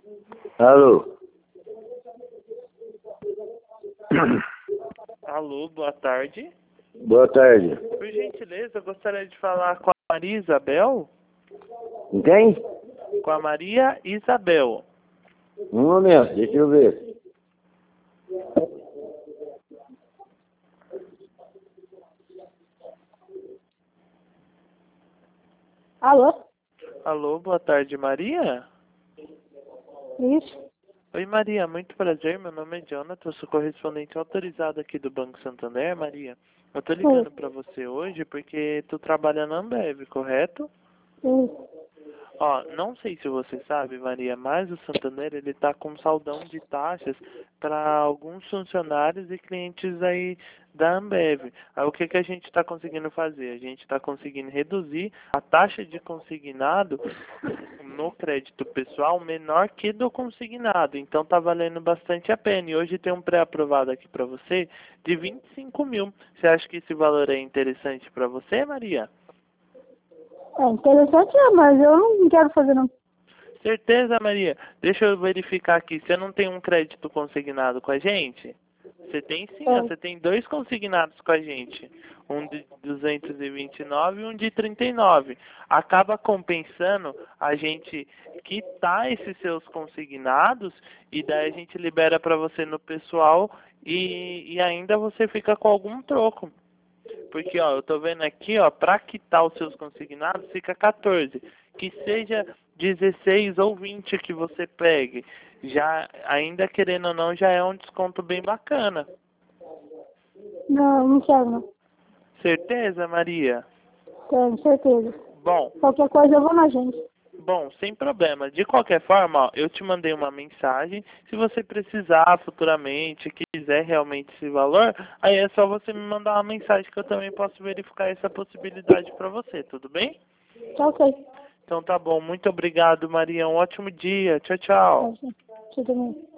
Alô? Alô, boa tarde. Boa tarde. Por gentileza, eu gostaria de falar com a Maria Isabel. Com quem? Com a Maria Isabel. Um momento, deixa eu ver. Alô? Alô, boa tarde, Maria. Isso? Oi, Maria, muito prazer. Meu nome é Jonathan, eu sou correspondente autorizado aqui do Banco Santander, Maria. Eu tô ligando pra você hoje porque tu trabalha na Ambev, correto? Isso. Ó, não sei se você sabe, Maria, mas o Santander, ele tá com saldão de taxas para alguns funcionários e clientes aí da Ambev. Aí o que que a gente está conseguindo fazer? A gente está conseguindo reduzir a taxa de consignado no crédito pessoal menor que do consignado. Então tá valendo bastante a pena. E hoje tem um pré-aprovado aqui para você de 25 mil. Você acha que esse valor é interessante para você, Maria? É interessante, mas eu não quero fazer não. Certeza, Maria. Deixa eu verificar aqui. Você não tem um crédito consignado com a gente? Você tem sim, ó. Você tem 2 consignados com a gente. Um de 229 e um de 39. Acaba compensando a gente quitar esses seus consignados e daí a gente libera para você no pessoal e ainda você fica com algum troco. Porque, ó, eu tô vendo aqui, ó, para quitar os seus consignados fica 14. Que seja 16 ou 20 que você pegue. Já, ainda querendo ou não, já é um desconto bem bacana. Não, não quero não. Certeza, Maria? Tenho certeza. Bom, Qualquer coisa eu vou na agência. sem problema. De qualquer forma, ó, eu te mandei uma mensagem. Se você precisar futuramente, quiser realmente esse valor, aí é só você me mandar uma mensagem que eu também posso verificar essa possibilidade para você, tudo bem? Tá ok. Então tá bom. Muito obrigado, Maria. Um ótimo dia. Tchau, tchau. Tá, sim. Você também.